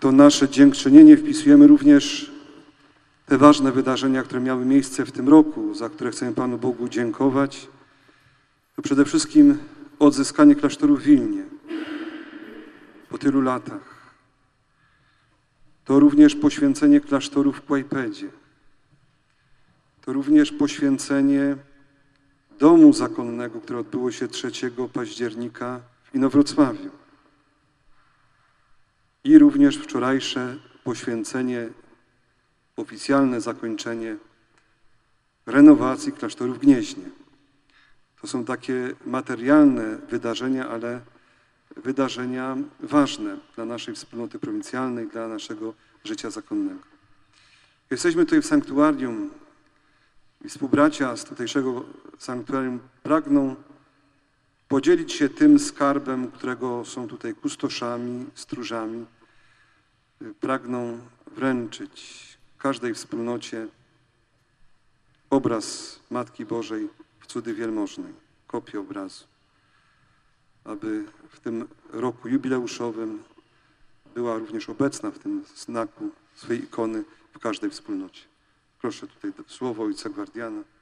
to nasze dziękczynienie wpisujemy również te ważne wydarzenia, które miały miejsce w tym roku, za które chcemy Panu Bogu dziękować. To przede wszystkim odzyskanie klasztoru w Wilnie po tylu latach. To również poświęcenie klasztoru w Kłajpedzie. To również poświęcenie domu zakonnego, które odbyło się 3 października w Inowrocławiu. I również wczorajsze poświęcenie, oficjalne zakończenie renowacji klasztoru w Gnieźnie. To są takie materialne wydarzenia, ale wydarzenia ważne dla naszej wspólnoty prowincjalnej, dla naszego życia zakonnego. Jesteśmy tutaj w sanktuarium i współbracia z tutejszego sanktuarium pragną podzielić się tym skarbem, którego są tutaj kustoszami, stróżami. Pragną wręczyć każdej wspólnocie obraz Matki Bożej w Cudy Wielmożnej, kopię obrazu, aby w tym roku jubileuszowym była również obecna w tym znaku swej ikony w każdej wspólnocie. Proszę tutaj słowo Ojca Gwardiana.